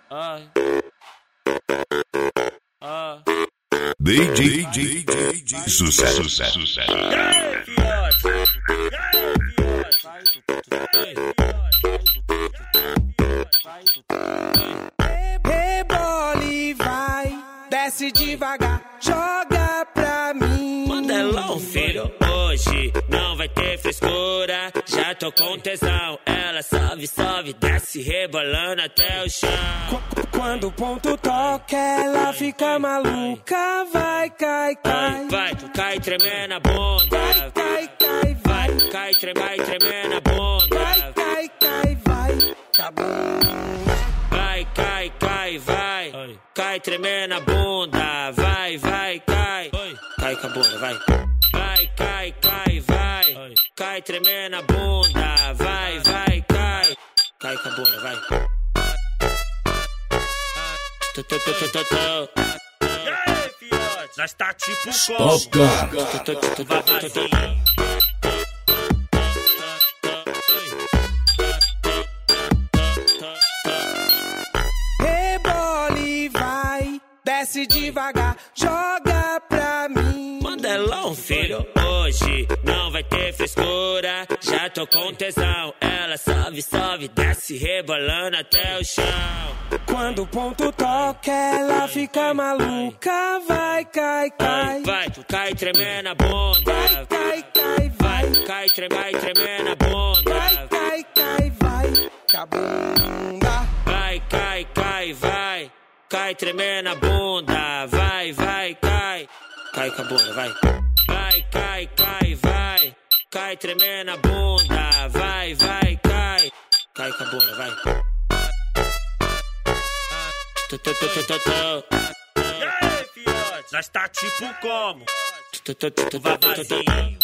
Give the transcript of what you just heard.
DJ Sucesso. Rebola e vai, desce devagar, joga pra mim. Mandelão, filho, hoje não vai ter frescura. Já tô com tesão, ela sobe, desce rebolando até o chão. Quando o ponto toca, ela fica maluca. Vai, cai. Cai tremendo a bunda. Vai, cai tremendo a bunda. vai. Tá bom. Vai, cai. Cai tremendo a bunda. Vai, cai. Cai com a bunda, vai. Vai, cai. Cai tremendo a bunda. Vai, cai. Cai com a bunda, vai. E aí, fiote? Nós tá tipo Stop Rebola e vai, desce devagar, joga pra mim. Mandelão, filho, hoje não vai ter frescura. Já tô com tesão, ela sobe, desce rebolando até o chão. Quando o ponto toca, ela fica maluca. Vai, cai. Cai tremendo a bunda. Vai. Cai tremendo a bunda. Vai. Tá bunda. Vai, cai. Cai tremendo a bunda. Vai, cai. Cai com a bunda, vai. Vai, cai. Cai tremendo a bunda. Vai, cai. Cai com a bunda, vai. E aí, fiote? Nós tá tipo como? Vavazinho.